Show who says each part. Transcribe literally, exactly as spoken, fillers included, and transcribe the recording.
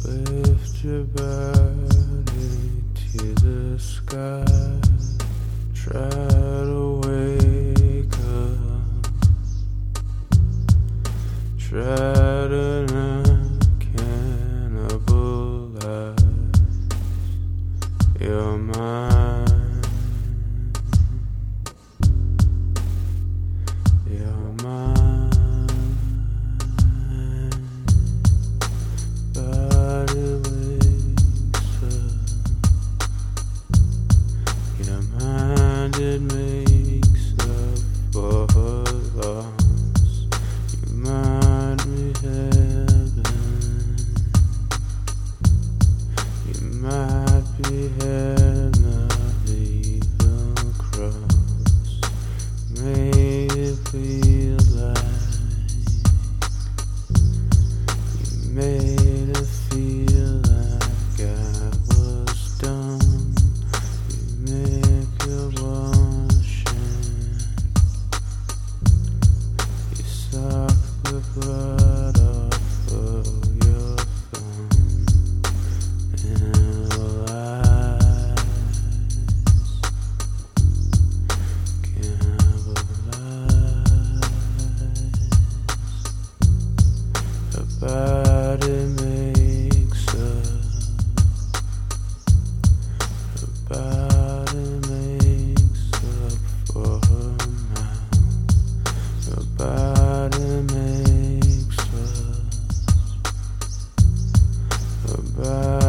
Speaker 1: Lift your body to the sky. Try to wake up. Try to not cannibalize your mind. Your mind. Body wakes up. Your mind, it makes up for loss. You might be heaven. You might be heaven, not even cross. Make it feel like you made it feel like I was dumb. You make it washing. You suck the blood off of your thumb. Analyze, cannibalize. Her body makes up. Her body makes up for her mouth. Her body makes up. Her body